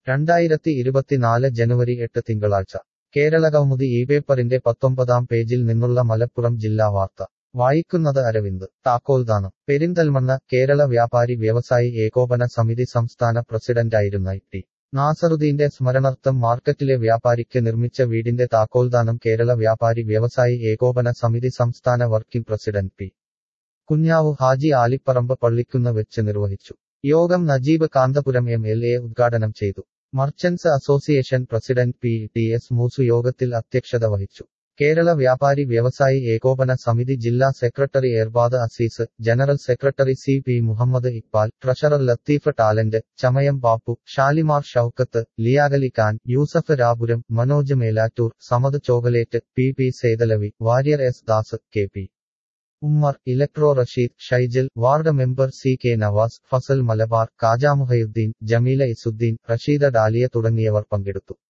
2024 ജനുവരി 8 തിങ്കളാഴ്ച കേരളകൗമുദി ഈ പേപ്പറിന്റെ 19-ാം പേജിൽ നിന്നുള്ള മലപ്പുറം ജില്ലാ വാർത്ത വായിക്കുന്നത് അരവിന്ദ്. താക്കോൽദാനം പെരിന്തൽമണ്ണ കേരള വ്യാപാരി വ്യവസായി ഏകോപന സമിതി സംസ്ഥാന പ്രസിഡന്റായിരുന്ന ടി. നാസറുദ്ദീന്റെ സ്മരണാർത്ഥം മാർക്കറ്റിലെ വ്യാപാരിക്ക് നിർമ്മിച്ച വീടിന്റെ താക്കോൽദാനം കേരള വ്യാപാരി വ്യവസായി ഏകോപന സമിതി സംസ്ഥാന working president P. Kunhavu Haji Alipparamba Pallikkunnu വെച്ച് നിർവഹിച്ചു. യോഗം നജീബ് കാന്തപുരം എം.എൽ.എ ഉദ്ഘാടനം ചെയ്തു. Merchants association president P. T. S. Moosu യോഗത്തിൽ അധ്യക്ഷത വഹിച്ചു. കേരള വ്യാപാരി വ്യവസായി ഏകോപന സമിതി ജില്ലാ secretary Erbad Azeez, general secretary C. P. Muhammad Iqbal, treasurer Latheef talent, Chamayam Bapu, Shalimar Shoukath, Liyakhali Khan, Yusuf Rapuram, Manoj Melattur, Samad chocolate, P. P. Saithalavi, Warrier S. Das, K. P. Ummer, electro Rasheed, Shaijal, ward member C. K. Navas, Fasal Malabar, Kajamuhayuddin, Jameela Isuddin, Rasheeda Dalia തുടങ്ങിയവർ പങ്കെടുത്തു.